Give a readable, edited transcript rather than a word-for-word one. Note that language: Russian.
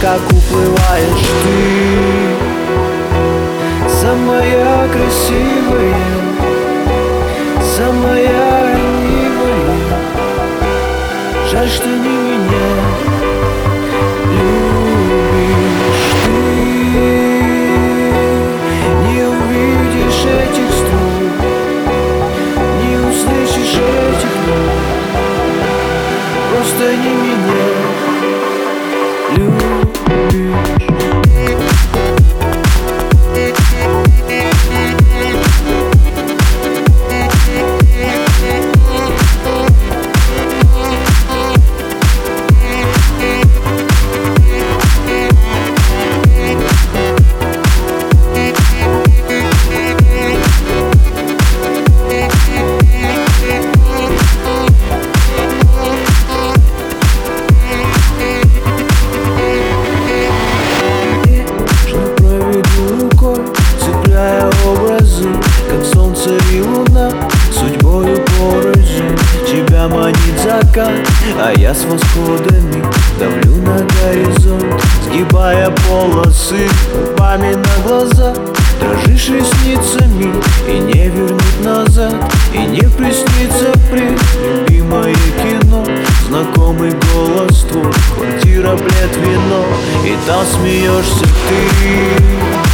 как уплываешь ты. Самая красивая, самая ленивая. Жаль, что не меня любишь ты. Не увидишь этих струн, не услышишь этих нот. Просто не меня любишь. Как солнце и луна, судьбою порознь. Тебя манит закат, а я с восходами давлю на горизонт, сгибая полосы губами на глаза. Дрожишь ресницами и не вернуть назад, и не приснится впредь любимое кино. Знакомый голос твой, квартира, плед, вино, и там смеешься ты.